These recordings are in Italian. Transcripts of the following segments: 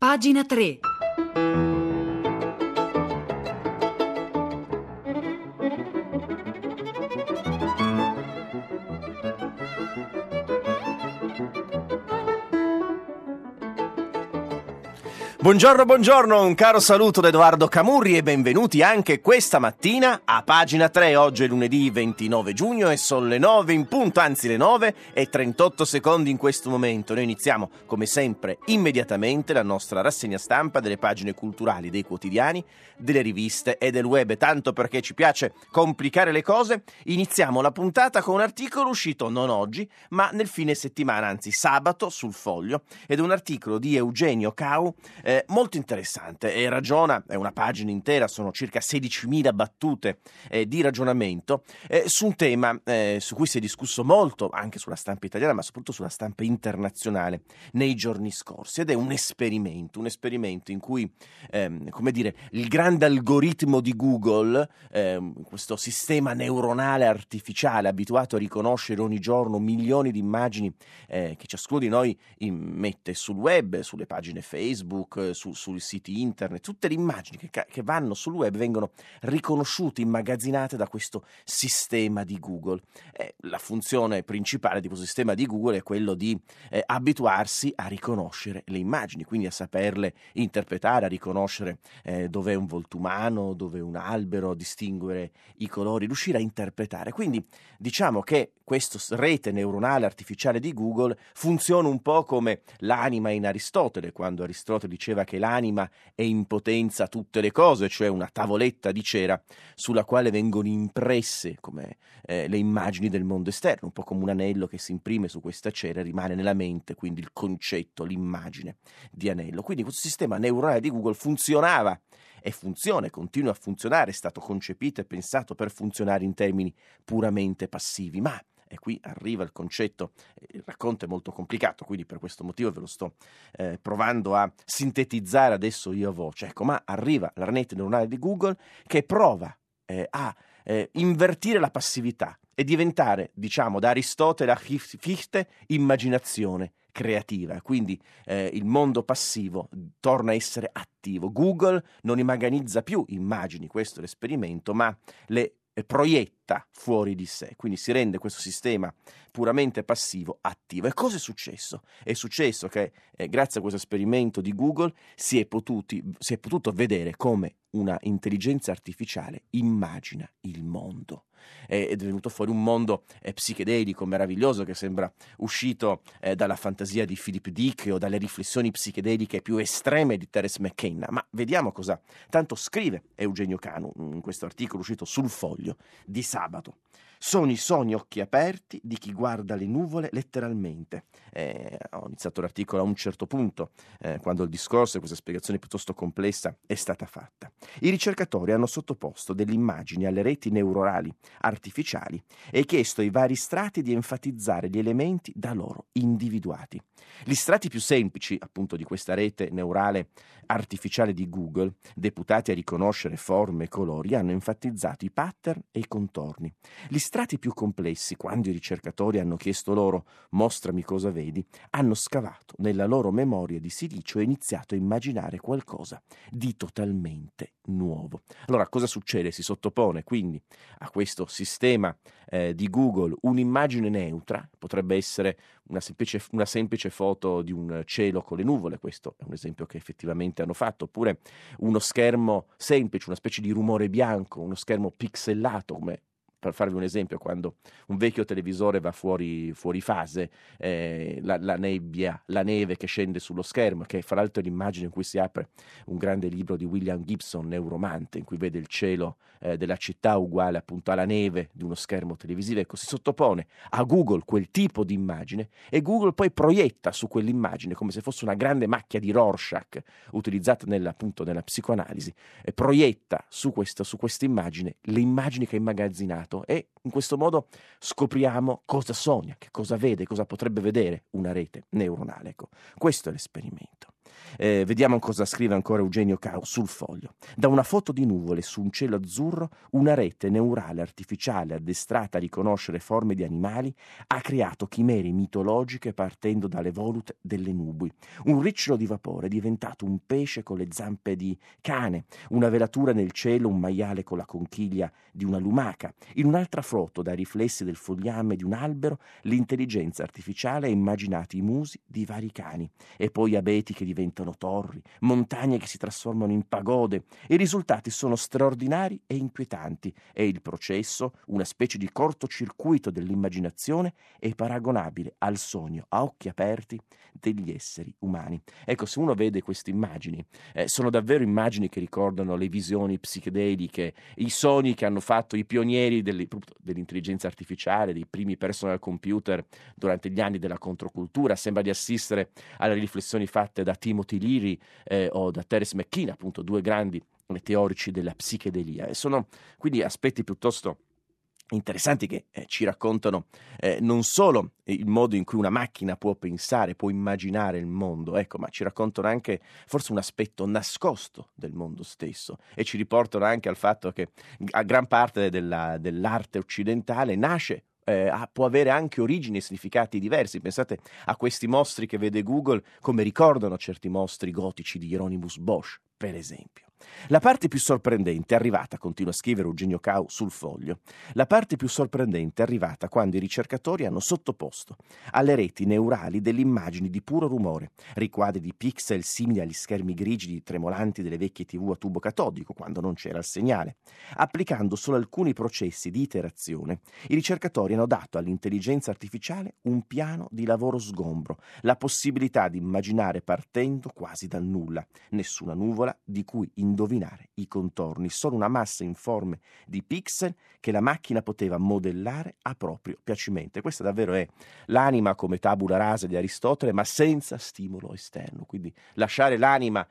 Pagina 3. Buongiorno, un caro saluto da Edoardo Camurri e benvenuti anche questa mattina a Pagina 3. Oggi è lunedì 29 giugno e sono le 9 in punto, anzi le 9 e 38 secondi in questo momento. Noi iniziamo, come sempre, immediatamente la nostra rassegna stampa delle pagine culturali dei quotidiani, delle riviste e del web. Tanto perché ci piace complicare le cose, iniziamo la puntata con un articolo uscito non oggi, ma nel fine settimana, anzi sabato, sul Foglio, ed è un articolo di Eugenio Cau, molto interessante, e ragiona, è una pagina intera, sono circa 16.000 battute di ragionamento su un tema su cui si è discusso molto anche sulla stampa italiana, ma soprattutto sulla stampa internazionale nei giorni scorsi, ed è un esperimento in cui come dire, il grande algoritmo di Google, questo sistema neuronale artificiale abituato a riconoscere ogni giorno milioni di immagini che ciascuno di noi mette sul web, sulle pagine Facebook, sui siti internet, tutte le immagini che vanno sul web vengono riconosciute, immagazzinate da questo sistema di Google. La funzione principale di questo sistema di Google è quello di abituarsi a riconoscere le immagini, quindi a saperle interpretare, a riconoscere dove è un volto umano, dove è un albero, distinguere i colori, riuscire a interpretare. Quindi diciamo che questa rete neuronale artificiale di Google funziona un po' come l'anima in Aristotele, quando Aristotele diceva che l'anima è in potenza tutte le cose, cioè una tavoletta di cera sulla quale vengono impresse come le immagini del mondo esterno, un po' come un anello che si imprime su questa cera e rimane nella mente, quindi il concetto, l'immagine di anello. Quindi questo sistema neuronale di Google funzionava e funziona e continua a funzionare, è stato concepito e pensato per funzionare in termini puramente passivi, ma e qui arriva il concetto, il racconto è molto complicato, quindi per questo motivo ve lo sto provando a sintetizzare adesso io a voce. Ecco, ma arriva la rete neuronale di Google che prova a invertire la passività e diventare, diciamo, da Aristotele a Fichte, immaginazione creativa. Quindi il mondo passivo torna a essere attivo. Google non immaginizza più immagini, questo è l'esperimento, ma le proietta fuori di sé, quindi si rende questo sistema puramente passivo attivo. E cosa è successo? È successo che grazie a questo esperimento di Google si è potuto vedere come una intelligenza artificiale immagina il mondo. È venuto fuori un mondo psichedelico, meraviglioso, che sembra uscito dalla fantasia di Philip Dick o dalle riflessioni psichedeliche più estreme di Terence McKenna. Ma vediamo cosa tanto scrive Eugenio Canu in questo articolo uscito sul Foglio di sabato. Sono i sogni occhi aperti di chi guarda le nuvole letteralmente. Ho iniziato l'articolo a un certo punto, quando il discorso e questa spiegazione piuttosto complessa è stata fatta. I ricercatori hanno sottoposto delle immagini alle reti neuronali artificiali e chiesto ai vari strati di enfatizzare gli elementi da loro individuati. Gli strati più semplici, appunto, di questa rete neurale artificiale di Google, deputati a riconoscere forme e colori, hanno enfatizzato i pattern e i contorni. Gli strati più complessi, quando i ricercatori hanno chiesto loro «mostrami cosa vedi», hanno scavato nella loro memoria di silicio e iniziato a immaginare qualcosa di totalmente nuovo. Allora, cosa succede? Si sottopone quindi a questo sistema di Google un'immagine neutra, potrebbe essere una semplice foto di un cielo con le nuvole, questo è un esempio che effettivamente hanno fatto, oppure uno schermo semplice, una specie di rumore bianco, uno schermo pixelato, come per farvi un esempio, quando un vecchio televisore va fuori fase, la nebbia, la neve che scende sullo schermo, che fra l'altro è l'immagine in cui si apre un grande libro di William Gibson, Neuromante, in cui vede il cielo della città uguale appunto alla neve di uno schermo televisivo. Ecco, si sottopone a Google quel tipo di immagine e Google poi proietta su quell'immagine, come se fosse una grande macchia di Rorschach utilizzata nella psicoanalisi, e proietta su questa immagine le immagini che ha immagazzinato, e in questo modo scopriamo cosa sogna, che cosa vede, cosa potrebbe vedere una rete neuronale. Ecco, questo è l'esperimento. Vediamo cosa scrive ancora Eugenio Cao sul Foglio. Da una foto di nuvole su un cielo azzurro, una rete neurale artificiale addestrata a riconoscere forme di animali ha creato chimere mitologiche partendo dalle volute delle nubi. Un ricciolo di vapore è diventato un pesce con le zampe di cane, una velatura nel cielo, un maiale con la conchiglia di una lumaca. In un'altra foto, dai riflessi del fogliame di un albero, l'intelligenza artificiale ha immaginato i musi di vari cani, e poi abeti che diventano torri, montagne che si trasformano in pagode. I risultati sono straordinari e inquietanti, e il processo, una specie di cortocircuito dell'immaginazione, è paragonabile al sogno a occhi aperti degli esseri umani. Ecco, se uno vede queste immagini, sono davvero immagini che ricordano le visioni psichedeliche, i sogni che hanno fatto i pionieri dell'intelligenza artificiale, dei primi personal computer durante gli anni della controcultura. Sembra di assistere alle riflessioni fatte da Timothy Leary o da Terence McKenna, appunto due grandi teorici della psichedelia, e sono quindi aspetti piuttosto interessanti che ci raccontano non solo il modo in cui una macchina può pensare, può immaginare il mondo, ecco, ma ci raccontano anche forse un aspetto nascosto del mondo stesso, e ci riportano anche al fatto che a gran parte dell'arte occidentale nasce può avere anche origini e significati diversi. Pensate a questi mostri che vede Google, come ricordano certi mostri gotici di Hieronymus Bosch, per esempio. La parte più sorprendente è arrivata, continua a scrivere Eugenio Cao sul Foglio, la parte più sorprendente è arrivata quando i ricercatori hanno sottoposto alle reti neurali delle immagini di puro rumore, riquadri di pixel simili agli schermi grigi tremolanti delle vecchie TV a tubo catodico quando non c'era il segnale. Applicando solo alcuni processi di iterazione, i ricercatori hanno dato all'intelligenza artificiale un piano di lavoro sgombro, la possibilità di immaginare partendo quasi dal nulla, nessuna nuvola di cui indovinare i contorni, solo una massa informe di pixel che la macchina poteva modellare a proprio piacimento. E questa davvero è l'anima come tabula rasa di Aristotele, ma senza stimolo esterno, quindi lasciare l'anima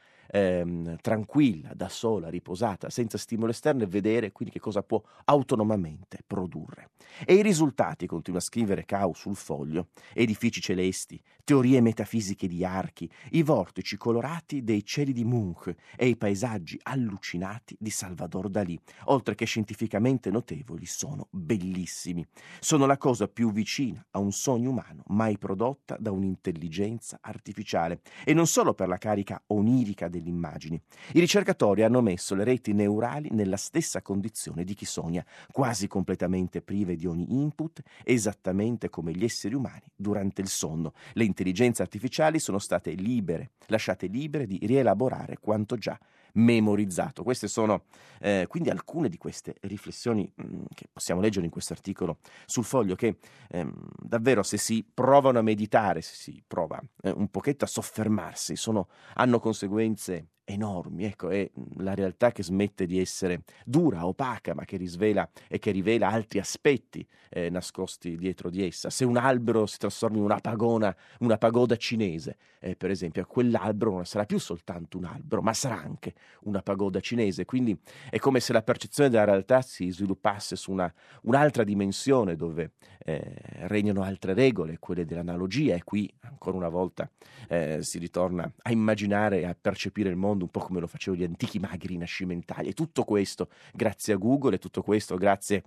tranquilla, da sola, riposata, senza stimolo esterno, e vedere quindi che cosa può autonomamente produrre. E i risultati, continua a scrivere Cao sul Foglio, edifici celesti, teorie metafisiche di archi, i vortici colorati dei cieli di Munch e i paesaggi allucinati di Salvador Dalì, oltre che scientificamente notevoli, sono bellissimi. Sono la cosa più vicina a un sogno umano mai prodotta da un'intelligenza artificiale, e non solo per la carica onirica delle immagini. I ricercatori hanno messo le reti neurali nella stessa condizione di chi sogna, quasi completamente prive di ogni input, esattamente come gli esseri umani durante il sonno. Le intelligenze artificiali sono state lasciate libere di rielaborare quanto già memorizzato. Queste sono quindi alcune di queste riflessioni che possiamo leggere in questo articolo sul Foglio, che davvero, se si provano a meditare, se si prova un pochetto a soffermarsi, hanno conseguenze enormi. Ecco, è la realtà che smette di essere dura, opaca, ma che rivela altri aspetti nascosti dietro di essa. Se un albero si trasforma in una pagoda cinese, per esempio, quell'albero non sarà più soltanto un albero, ma sarà anche una pagoda cinese. Quindi è come se la percezione della realtà si sviluppasse su un'altra dimensione, dove regnano altre regole, quelle dell'analogia, e qui ancora una volta si ritorna a immaginare e a percepire il mondo un po' come lo facevano gli antichi maghi rinascimentali. E tutto questo grazie a Google, e tutto questo grazie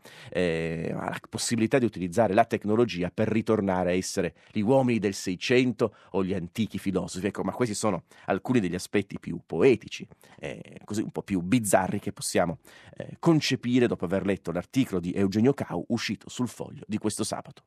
alla possibilità di utilizzare la tecnologia per ritornare a essere gli uomini del Seicento o gli antichi filosofi. Ecco, ma questi sono alcuni degli aspetti più poetici, così un po' più bizzarri, che possiamo concepire dopo aver letto l'articolo di Eugenio Cao uscito sul Foglio di questo sabato.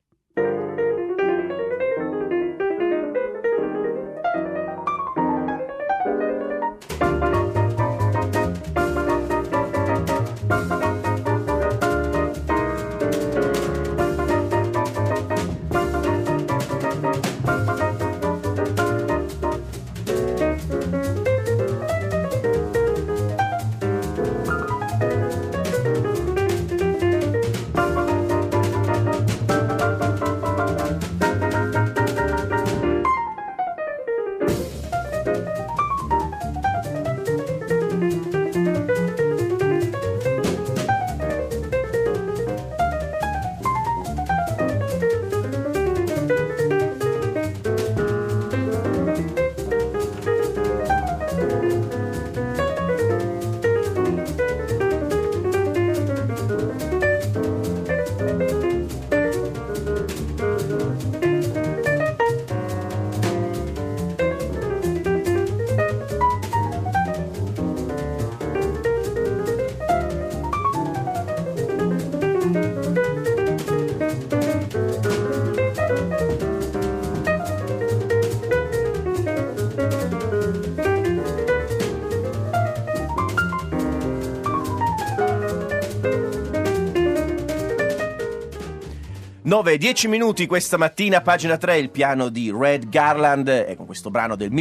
9:10 minuti questa mattina, pagina 3, il piano di Red Garland, e con questo brano del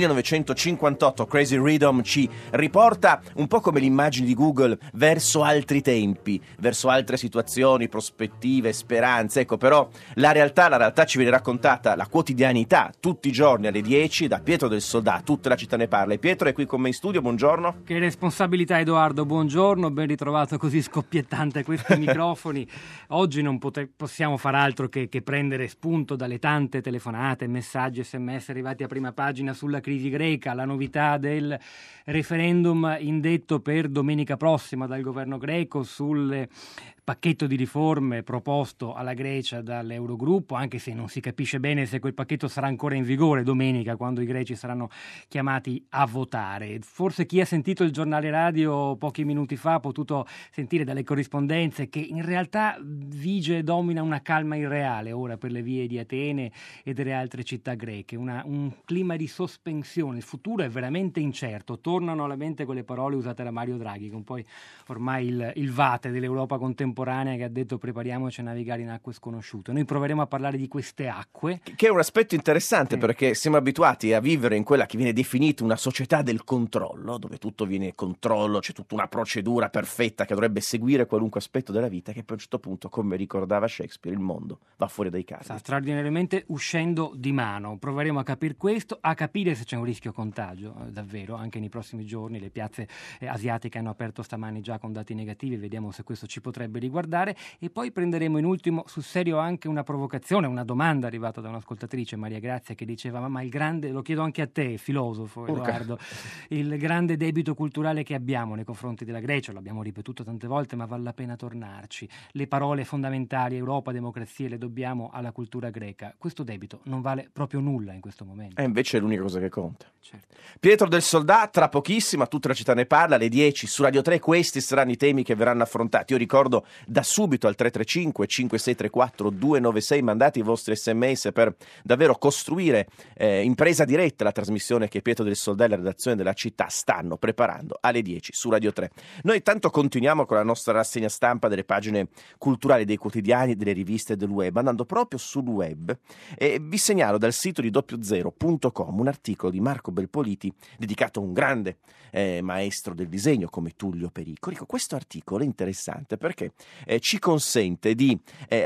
1958, Crazy Rhythm, ci riporta un po' come l'immagine di Google verso altri tempi, verso altre situazioni, prospettive, speranze. Ecco, però la realtà ci viene raccontata, la quotidianità, tutti i giorni alle 10 da Pietro del Soldà, tutta la città ne parla. E Pietro è qui con me in studio, buongiorno. Che responsabilità, Edoardo, buongiorno, ben ritrovato così scoppiettante questi microfoni. Oggi non possiamo far altro che prendere spunto dalle tante telefonate, messaggi, SMS arrivati a prima pagina sulla crisi greca, la novità del referendum indetto per domenica prossima dal governo greco sul pacchetto di riforme proposto alla Grecia dall'Eurogruppo, anche se non si capisce bene se quel pacchetto sarà ancora in vigore domenica, quando i greci saranno chiamati a votare. Forse chi ha sentito il giornale radio pochi minuti fa ha potuto sentire dalle corrispondenze che in realtà vige e domina una calma irreale ora per le vie di Atene e delle altre città greche, un clima di sospensione. Il futuro è veramente incerto. Tornano alla mente quelle parole usate da Mario Draghi, con poi ormai il vate dell'Europa contemporanea, che ha detto prepariamoci a navigare in acque sconosciute. Noi proveremo a parlare di queste acque. Che è un aspetto interessante, perché siamo abituati a vivere in quella che viene definita una società del controllo, dove tutto viene controllo, c'è tutta una procedura perfetta che dovrebbe seguire qualunque aspetto della vita, che poi a un certo punto, come ricordava Shakespeare, il mondo va fuori dai cavi. Sta straordinariamente uscendo di mano. Proveremo a capire questo, a capire se c'è un rischio contagio, davvero, anche nei prossimi giorni. Le piazze asiatiche hanno aperto stamani già con dati negativi, vediamo se questo ci potrebbe riguardare, e poi prenderemo in ultimo sul serio anche una provocazione, una domanda arrivata da un'ascoltatrice, Maria Grazia, che diceva: ma il grande, lo chiedo anche a te, filosofo Edoardo, il grande debito culturale che abbiamo nei confronti della Grecia, l'abbiamo ripetuto tante volte, ma vale la pena tornarci. Le parole fondamentali, Europa, democrazia, le dobbiamo alla cultura greca. Questo debito non vale proprio nulla in questo momento. E invece è l'unica cosa che conta. Certo. Pietro del Soldà, tra pochissimo, tutta la città ne parla, alle 10 su Radio 3. Questi saranno i temi che verranno affrontati. Io ricordo da subito al 335 5634 296 mandate i vostri sms per davvero costruire in presa diretta la trasmissione che Pietro del Soldà e la redazione della città stanno preparando alle 10 su Radio 3. Noi intanto continuiamo con la nostra rassegna stampa delle pagine culturali dei quotidiani, delle riviste e del web, andando proprio sul web, e vi segnalo dal sito di doppiozero.com un articolo di Marco Belpoliti dedicato a un grande maestro del disegno come Tullio Pericoli. Questo articolo è interessante perché ci consente di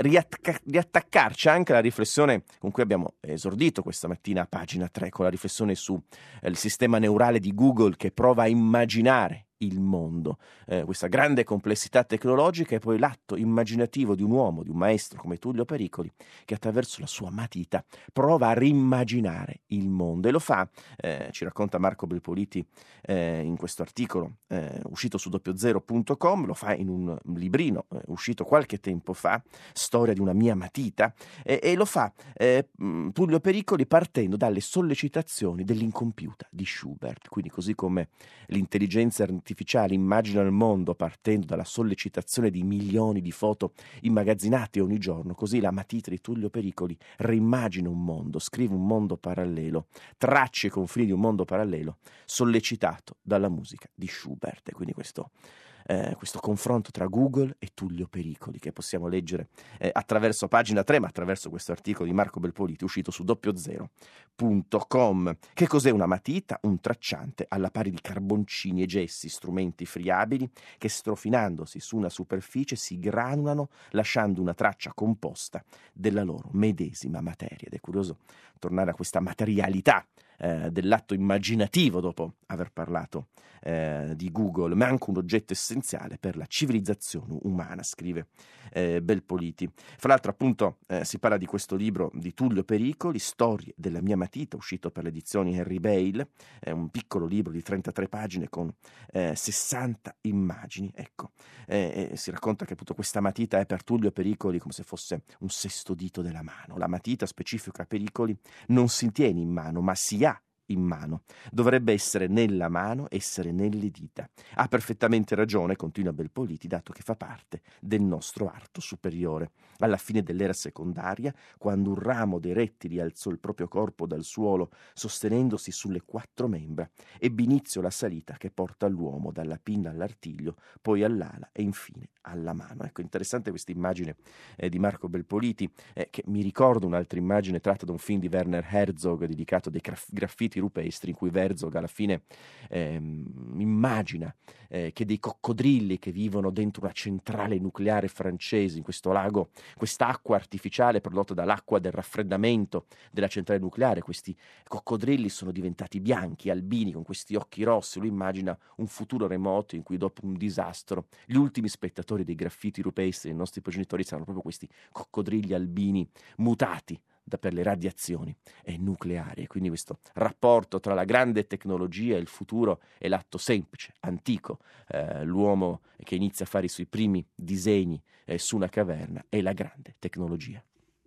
riattaccarci anche alla riflessione con cui abbiamo esordito questa mattina a pagina 3, con la riflessione su il sistema neurale di Google che prova a immaginare il mondo, questa grande complessità tecnologica, e poi l'atto immaginativo di un uomo, di un maestro come Tullio Pericoli, che attraverso la sua matita prova a rimmaginare il mondo, e lo fa, ci racconta Marco Belpoliti in questo articolo uscito su doppiozero.com, lo fa in un librino uscito qualche tempo fa, Storia di una mia matita, e lo fa Tullio Pericoli partendo dalle sollecitazioni dell'incompiuta di Schubert. Quindi, così come l'intelligenza artificiale immagina il mondo partendo dalla sollecitazione di milioni di foto immagazzinate ogni giorno, così la matita di Tullio Pericoli reimmagina un mondo, scrive un mondo parallelo, traccia i confini di un mondo parallelo sollecitato dalla musica di Schubert. E quindi questo confronto tra Google e Tullio Pericoli, che possiamo leggere attraverso pagina 3, ma attraverso questo articolo di Marco Belpoliti uscito su doppiozero.com. Che cos'è una matita? Un tracciante alla pari di carboncini e gessi, strumenti friabili che, strofinandosi su una superficie, si granulano lasciando una traccia composta della loro medesima materia. Ed è curioso tornare a questa materialità dell'atto immaginativo dopo aver parlato di Google, ma anche un oggetto essenziale per la civilizzazione umana, scrive Belpoliti. Fra l'altro, appunto, si parla di questo libro di Tullio Pericoli, Storie della mia matita, uscito per le edizioni Henry Bale, un piccolo libro di 33 pagine con 60 immagini. Ecco, si racconta che appunto questa matita è per Tullio Pericoli come se fosse un sesto dito della mano. La matita, specifica Pericoli, non si tiene in mano, ma si ha in mano. Dovrebbe essere nella mano, essere nelle dita. Ha perfettamente ragione, continua Belpoliti, dato che fa parte del nostro arto superiore. Alla fine dell'era secondaria, quando un ramo dei rettili alzò il proprio corpo dal suolo, sostenendosi sulle 4 membra, ebbe inizio la salita che porta l'uomo dalla pinna all'artiglio, poi all'ala e infine alla mano. Ecco, interessante questa immagine di Marco Belpoliti, che mi ricorda un'altra immagine tratta da un film di Werner Herzog dedicato dei graffiti rupestri, in cui Herzog alla fine immagina che dei coccodrilli che vivono dentro una centrale nucleare francese, in questo lago, quest'acqua artificiale prodotta dall'acqua del raffreddamento della centrale nucleare, questi coccodrilli sono diventati bianchi, albini, con questi occhi rossi. Lui immagina un futuro remoto in cui dopo un disastro gli ultimi spettatori dei graffiti rupestri, i nostri progenitori, saranno proprio questi coccodrilli albini mutati per le radiazioni nucleari. E quindi questo rapporto tra la grande tecnologia e il futuro e l'atto semplice, antico, l'uomo che inizia a fare i suoi primi disegni su una caverna, e la grande tecnologia.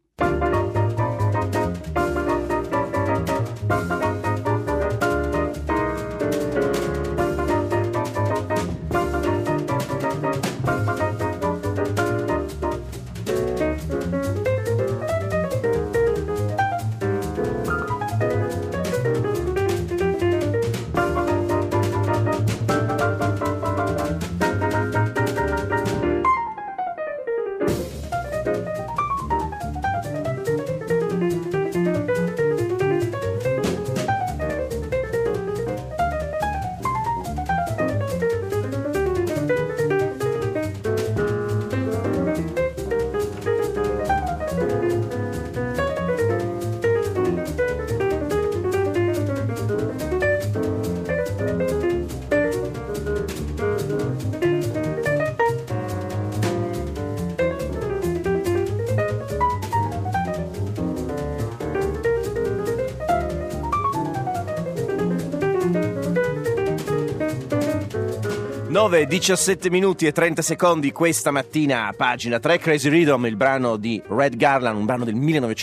Nove, 17 minuti e 30 secondi questa mattina a pagina 3. Crazy Rhythm, il brano di Red Garland, un brano del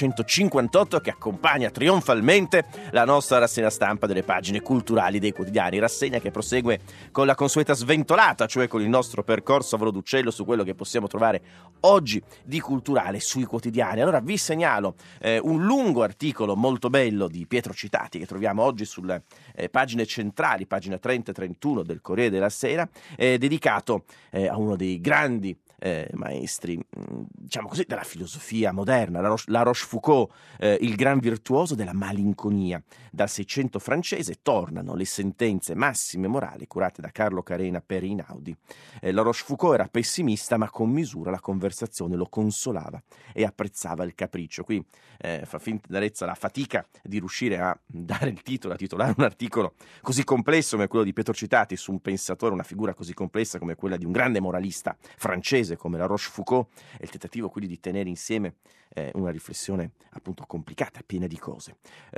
1958 che accompagna trionfalmente la nostra rassegna stampa delle pagine culturali dei quotidiani. Rassegna che prosegue con la consueta sventolata, cioè con il nostro percorso a volo d'uccello su quello che possiamo trovare oggi di culturale sui quotidiani. Allora vi segnalo un lungo articolo molto bello di Pietro Citati che troviamo oggi sulle pagine centrali, pagina 30 e 31 del Corriere della Sera, dedicato a uno dei grandi maestri, diciamo così, della filosofia moderna, la Rochefoucauld, il gran virtuoso della malinconia. Dal Seicento francese tornano le sentenze massime morali curate da Carlo Carena per Einaudi. La Rochefoucauld era pessimista, ma con misura la conversazione lo consolava e apprezzava il capriccio. Qui fa finta d'arezza la fatica di riuscire a dare il titolo, a titolare un articolo così complesso come quello di Pietro Citati su un pensatore, una figura così complessa come quella di un grande moralista francese come la Rochefoucauld, e il tentativo quindi di tenere insieme una riflessione appunto complicata, piena di cose.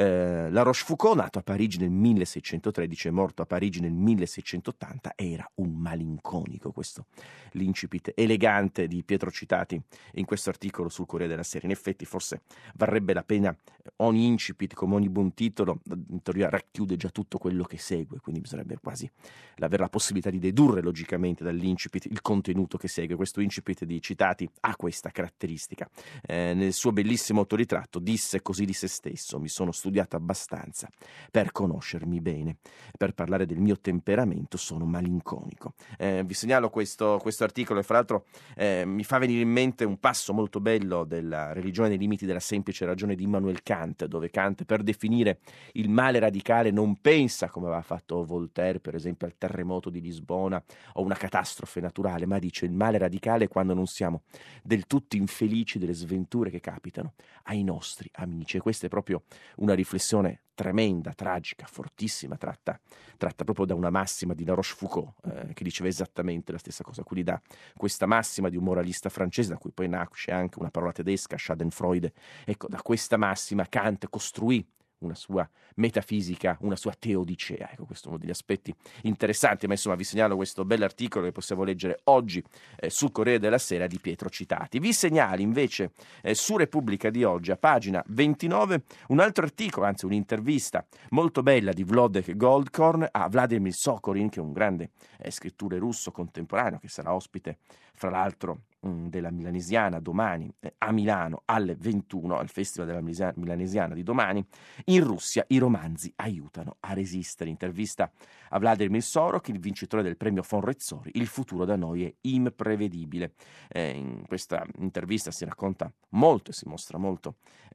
La Rochefoucauld, nato a Parigi nel 1613 e morto a Parigi nel 1680, era un malinconico. Questo l'incipit elegante di Pietro Citati in questo articolo sul Corriere della Sera. In effetti forse varrebbe la pena, ogni incipit come ogni buon titolo in teoria racchiude già tutto quello che segue, quindi bisognerebbe quasi avere la possibilità di dedurre logicamente dall'incipit il contenuto che segue. Questo incipit di Citati ha questa caratteristica. Nel suo bellissimo autoritratto disse così di se stesso: mi sono studiato abbastanza per conoscermi bene, per parlare del mio temperamento sono malinconico. Vi segnalo questo articolo e fra l'altro mi fa venire in mente un passo molto bello della Religione nei limiti della semplice ragione di Immanuel Kant, dove Kant, per definire il male radicale, non pensa, come aveva fatto Voltaire per esempio, al terremoto di Lisbona o una catastrofe naturale, ma dice: il male radicale è quando non siamo del tutto infelici delle sventure che capitano ai nostri amici. E questa è proprio una riflessione tremenda, tragica, fortissima, tratta proprio da una massima di La Rochefoucauld, che diceva esattamente la stessa cosa. Quindi da questa massima di un moralista francese, da cui poi nasce anche una parola tedesca, Schadenfreude. Ecco, da questa massima Kant costruì una sua metafisica, una sua teodicea. Ecco, questo è uno degli aspetti interessanti, ma insomma vi segnalo questo bell'articolo che possiamo leggere oggi sul Corriere della Sera di Pietro Citati. Vi segnalo invece su Repubblica di oggi, a pagina 29, un altro articolo, anzi un'intervista molto bella di Wlodek Goldkorn a Vladimir Sokorin, che è un grande scrittore russo contemporaneo, che sarà ospite fra l'altro della Milanesiana domani a Milano alle 21 al Festival della Milanesiana di domani. In Russia i romanzi aiutano a resistere. Intervista a Vladimir Sorok, il vincitore del premio Von Rezzori. Il futuro da noi è imprevedibile. In questa intervista si racconta molto e si mostra molto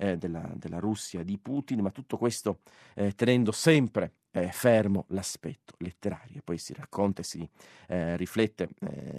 della Russia di Putin, ma tutto questo tenendo sempre fermo l'aspetto letterario. Poi si racconta e si riflette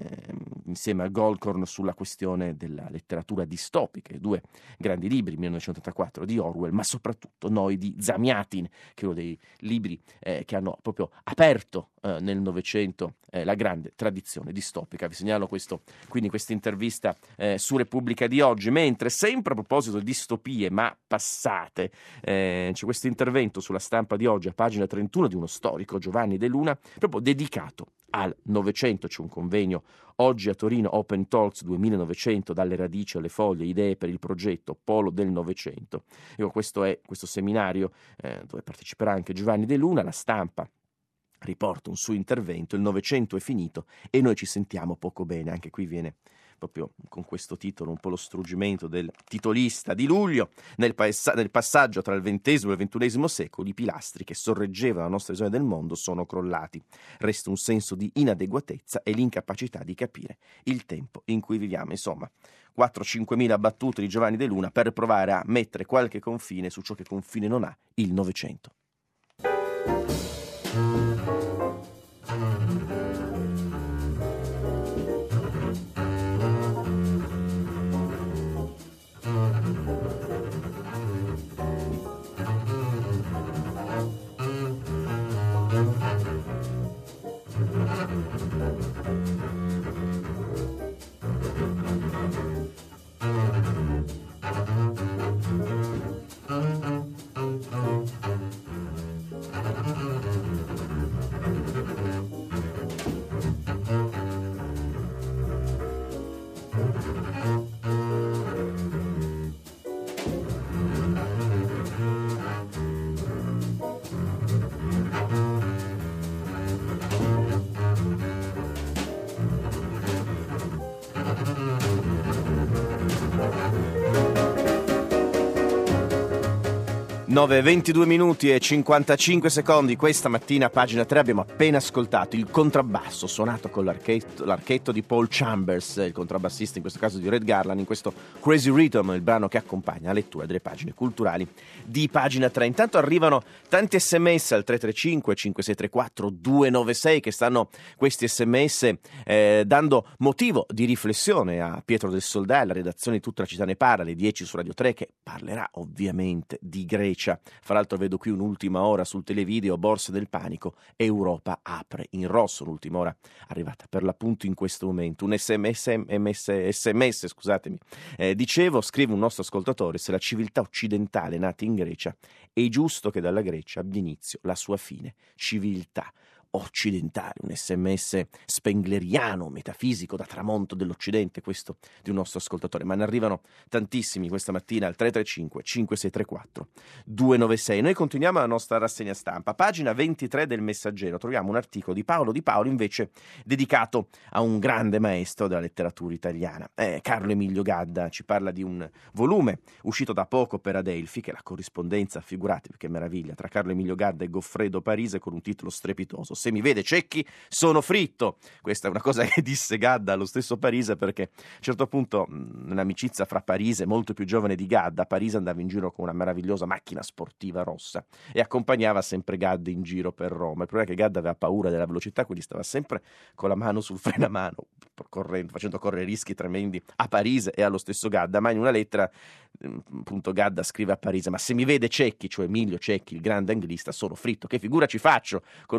insieme a Goldkorn sulla questione della letteratura distopica, i due grandi libri, 1984 di Orwell, ma soprattutto Noi di Zamiatin, che è uno dei libri che hanno proprio aperto nel Novecento la grande tradizione distopica. Vi segnalo quindi questa intervista su Repubblica di oggi, mentre sempre a proposito di distopie ma passate c'è questo intervento sulla Stampa di oggi a pagina 31 di uno storico, Giovanni De Luna, proprio dedicato al Novecento. C'è un convegno oggi a Torino, Open Talks 2900, dalle radici alle foglie, idee per il progetto Polo del Novecento. Questo seminario dove parteciperà anche Giovanni De Luna. La Stampa riporta un suo intervento: il Novecento è finito e noi ci sentiamo poco bene. Anche qui viene proprio con questo titolo un po' lo struggimento del titolista di luglio. Nel passaggio tra il XX e il XXI secolo i pilastri che sorreggevano la nostra visione del mondo sono crollati. Resta un senso di inadeguatezza e l'incapacità di capire il tempo in cui viviamo. Insomma, 4-5 mila battute di Giovanni De Luna per provare a mettere qualche confine su ciò che confine non ha, il Novecento. Nove, 22 minuti e 55 secondi. Questa mattina, pagina 3, abbiamo appena ascoltato il contrabbasso suonato con l'archetto di Paul Chambers, il contrabbassista in questo caso di Red Garland, in questo Crazy Rhythm, il brano che accompagna la lettura delle pagine culturali di pagina 3. Intanto arrivano tanti sms al 335 5634 296, che stanno questi sms dando motivo di riflessione a Pietro del Soldà, alla redazione di Tutta la città ne parla, alle 10 su Radio 3, che parlerà ovviamente di Grecia. Fra l'altro vedo qui un'ultima ora sul televideo, borse del panico, Europa apre in rosso, l'ultima ora arrivata per l'appunto in questo momento. Un sms, scusatemi. Dicevo, scrive un nostro ascoltatore: se la civiltà occidentale è nata in Grecia, è giusto che dalla Grecia abbia inizio la sua fine. Civiltà occidentale, un sms spengleriano, metafisico, da tramonto dell'Occidente, questo di un nostro ascoltatore, ma ne arrivano tantissimi questa mattina al 335 5634 296. Noi continuiamo la nostra rassegna stampa. Pagina 23 del Messaggero troviamo un articolo di Paolo Di Paolo, invece dedicato a un grande maestro della letteratura italiana. Carlo Emilio Gadda ci parla di un volume uscito da poco per Adelphi, che è la corrispondenza, figuratevi che meraviglia, tra Carlo Emilio Gadda e Goffredo Parise, con un titolo strepitoso: Se mi vede Cecchi sono fritto. Questa è una cosa che disse Gadda allo stesso Parise, perché a un certo punto, nell'amicizia fra Parise, molto più giovane di Gadda, Parise andava in giro con una meravigliosa macchina sportiva rossa e accompagnava sempre Gadda in giro per Roma. Il problema è che Gadda aveva paura della velocità, quindi stava sempre con la mano sul frenamano, facendo correre rischi tremendi a Parise e allo stesso Gadda. Ma in una lettera appunto Gadda scrive a Parise: ma se mi vede Cecchi, cioè Emilio Cecchi, il grande anglista, sono fritto. Che figura ci faccio con un ragazzo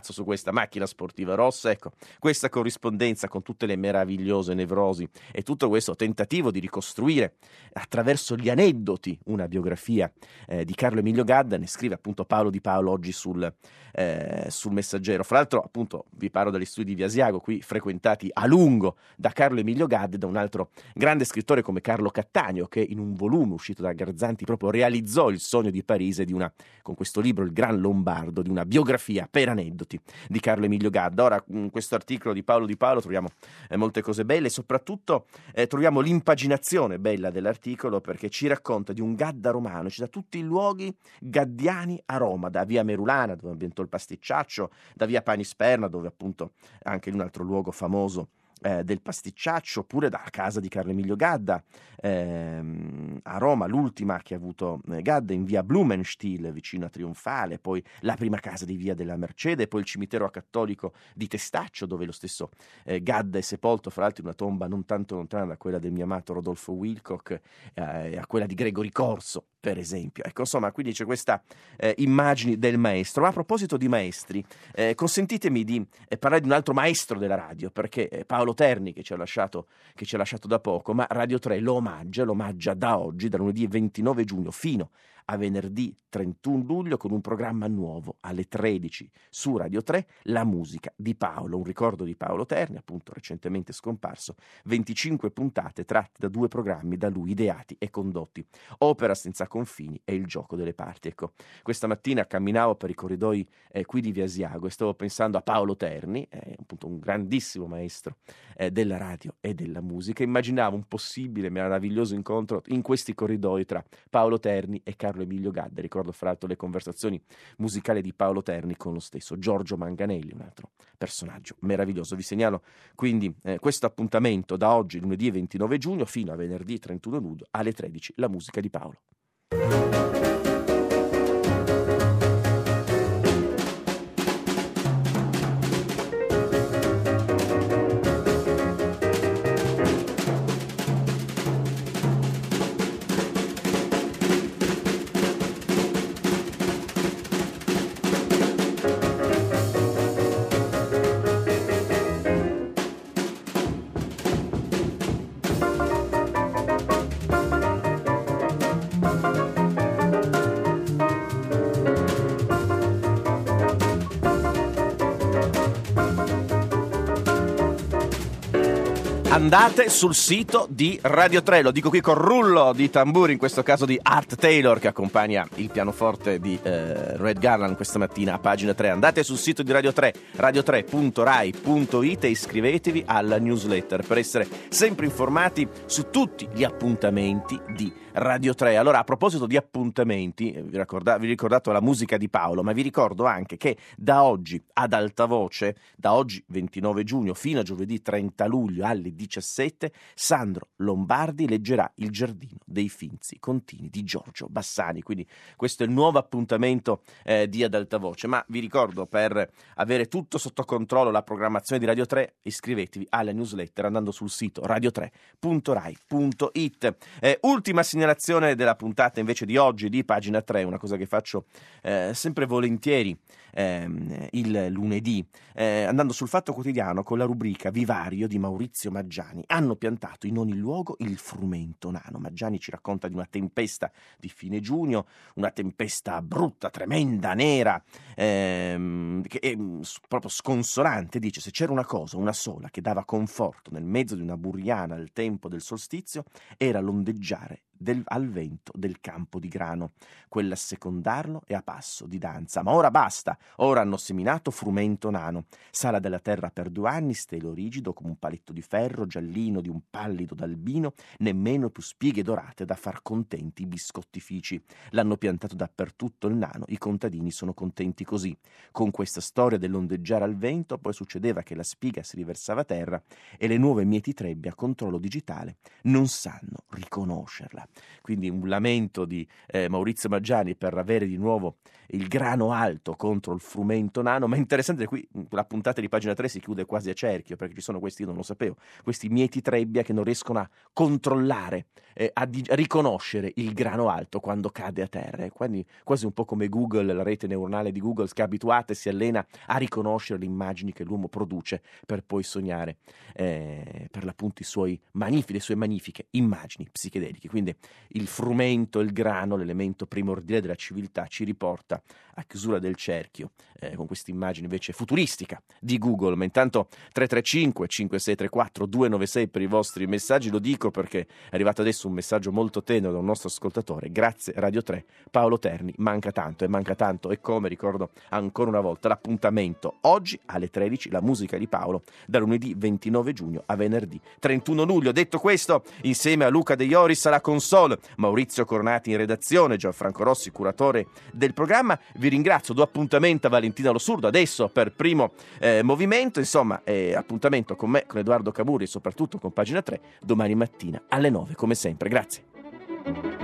pazzo su questa macchina sportiva rossa. Ecco, questa corrispondenza con tutte le meravigliose nevrosi e tutto questo tentativo di ricostruire attraverso gli aneddoti una biografia di Carlo Emilio Gadda, ne scrive appunto Paolo Di Paolo oggi sul Messaggero. Fra l'altro, appunto, vi parlo dagli studi di Via Asiago, qui frequentati a lungo da Carlo Emilio Gadda e da un altro grande scrittore come Carlo Cattaneo, che in un volume uscito da Garzanti proprio realizzò il sogno di Parisi con questo libro, Il Gran Lombardo, di una biografia per aneddoti di Carlo Emilio Gadda. Ora, in questo articolo di Paolo Di Paolo troviamo molte cose belle e soprattutto troviamo l'impaginazione bella dell'articolo, perché ci racconta di un Gadda romano, ci dà tutti i luoghi gaddiani a Roma, da via Merulana, dove ambientò il pasticciaccio, da via Panisperna, dove appunto anche in un altro luogo famoso del pasticciaccio, oppure da casa di Carlo Emilio Gadda a Roma, l'ultima che ha avuto Gadda in via Blumenstiel vicino a Trionfale, poi la prima casa di via della Mercede, poi il cimitero cattolico di Testaccio, dove lo stesso Gadda è sepolto, fra l'altro in una tomba non tanto lontana da quella del mio amato Rodolfo Wilcock, a quella di Gregory Corso, per esempio. Ecco, insomma, quindi c'è questa immagine del maestro. Ma a proposito di maestri, consentitemi di parlare di un altro maestro della radio, perché Paolo Terni, che ci ha lasciato da poco, ma Radio 3 lo omaggia da oggi, da lunedì 29 giugno fino a venerdì 31 luglio, con un programma nuovo alle 13 su Radio 3, La musica di Paolo, un ricordo di Paolo Terni, appunto recentemente scomparso, 25 puntate tratte da 2 programmi da lui ideati e condotti, Opera senza confini e Il gioco delle parti. Ecco, questa mattina camminavo per i corridoi qui di Via Asiago e stavo pensando a Paolo Terni, appunto un grandissimo maestro della radio e della musica. Immaginavo un possibile meraviglioso incontro in questi corridoi tra Paolo Terni e Carlo Emilio Gadda. Ricordo fra l'altro le conversazioni musicali di Paolo Terni con lo stesso Giorgio Manganelli, un altro personaggio meraviglioso. Vi segnalo quindi questo appuntamento da oggi, lunedì 29 giugno, fino a venerdì 31 luglio alle 13, La musica di Paolo. Andate sul sito di Radio 3, lo dico qui con rullo di tamburi, in questo caso di Art Taylor, che accompagna il pianoforte di Red Garland questa mattina a pagina 3. Andate sul sito di Radio 3, radio3.rai.it, e iscrivetevi alla newsletter per essere sempre informati su tutti gli appuntamenti di Radio 3. Allora, a proposito di appuntamenti, vi ricordate la musica di Paolo, ma vi ricordo anche che da oggi ad alta voce, da oggi 29 giugno fino a giovedì 30 luglio alle 17, Sandro Lombardi leggerà Il giardino dei Finzi Contini di Giorgio Bassani. Quindi questo è il nuovo appuntamento di Ad Alta Voce. Ma vi ricordo, per avere tutto sotto controllo, la programmazione di Radio 3, iscrivetevi alla newsletter andando sul sito radio3.rai.it. Ultima segnalazione della puntata invece di oggi di pagina 3, una cosa che faccio sempre volentieri il lunedì, andando sul Fatto Quotidiano con la rubrica Vivario di Maurizio Maggiani. Hanno piantato in ogni luogo il frumento nano. Maggiani ci racconta di una tempesta di fine giugno, una tempesta brutta, tremenda, nera, che è proprio sconsolante. Dice: se c'era una cosa, una sola, che dava conforto nel mezzo di una buriana al tempo del solstizio, era l'ondeggiare al vento del campo di grano, quella a secondarlo e a passo di danza. Ma ora basta, ora hanno seminato frumento nano, sala della terra per 2 anni, stelo rigido come un paletto di ferro, giallino di un pallido d'albino, nemmeno più spighe dorate da far contenti i biscottifici. L'hanno piantato dappertutto il nano, i contadini sono contenti così. Con questa storia dell'ondeggiare al vento poi succedeva che la spiga si riversava a terra e le nuove mieti trebbie a controllo digitale non sanno riconoscerla. Quindi un lamento di Maurizio Maggiani per avere di nuovo il grano alto contro il frumento nano, ma è interessante che qui la puntata di Pagina 3 si chiude quasi a cerchio, perché ci sono questi, io non lo sapevo, questi mieti trebbia che non riescono a controllare, a riconoscere il grano alto quando cade a terra. Quindi quasi un po' come Google, la rete neuronale di Google, che è abituata e si allena a riconoscere le immagini che l'uomo produce per poi sognare per l'appunto le sue magnifiche immagini psichedeliche. Quindi il frumento, il grano, l'elemento primordiale della civiltà, ci riporta a chiusura del cerchio con questa immagine invece futuristica di Google. Ma intanto 335 5634 296 per i vostri messaggi. Lo dico perché è arrivato adesso un messaggio molto tenero da un nostro ascoltatore. Grazie Radio 3, Paolo Terni, manca tanto e come. Ricordo ancora una volta l'appuntamento oggi alle 13, la musica di Paolo, da lunedì 29 giugno a venerdì 31 luglio. Detto questo, insieme a Luca De Ioris alla console, Maurizio Cornati in redazione, Gianfranco Rossi curatore del programma, vi ringrazio. Do appuntamento a Valentina Lo Surdo adesso per Primo Movimento. Insomma, appuntamento con me, con Edoardo Camurri e soprattutto con Pagina 3 domani mattina alle 9 come sempre. Grazie.